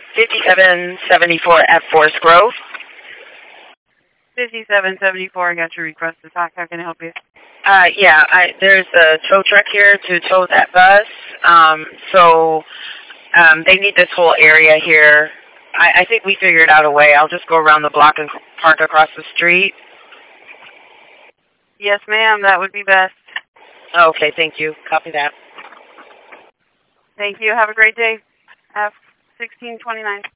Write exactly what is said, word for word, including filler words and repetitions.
fifty-seven seventy-four F Forest Grove. fifty-seven seventy-four, I got your request to talk. How can I help you? Uh, yeah, I, there's a tow truck here to tow that bus. Um, so um, they need this whole area here. I, I think we figured out a way. I'll just go around the block and park across the street. Yes, ma'am. That would be best. Okay, thank you. Copy that. Thank you. Have a great day. F sixteen twenty-nine.